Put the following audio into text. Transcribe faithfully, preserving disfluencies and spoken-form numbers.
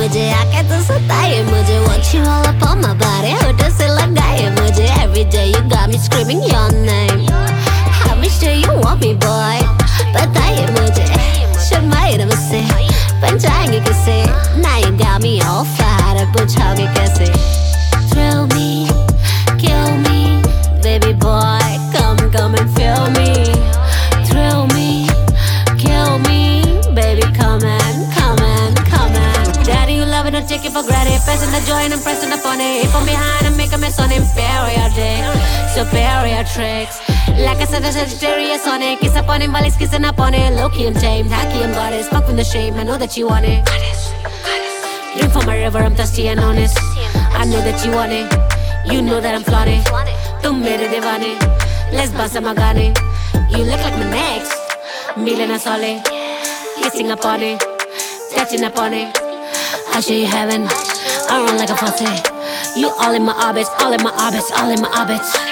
मुझे आके तो सताए मुझे want you all up on my body होठों से लगाए मुझे every day you got me screaming your name How much do you want me boy बताइए मुझे शर्माए ना मुझसे बन जाएंगे किसे Now you got me all fired up पूछोगे कैसे Thrill me, kill me Baby boy, come, come and feel me Thrill me, kill me Baby, come and, come and, come and Daddy, you love it, don't take it for granted Pressing the joy and I'm pressing upon it From behind and make a mess on inferior dick Superior tricks Like I said, the Sagittarius on it Kiss up on him while he's kissing up on it Low-key, I'm tamed, hacky, I'm goddess Fuck from the shame, I know that you want it Drink from my river, I'm thirsty and honest I know that you want it You know that I'm flaunting तुम मेरे दीवाने Let's bust up my गाने You look like my next Milena Sole Kissing up on it Touching up on it I'll show you heaven I run like a faucet You all in my orbits All in my orbits All in my orbits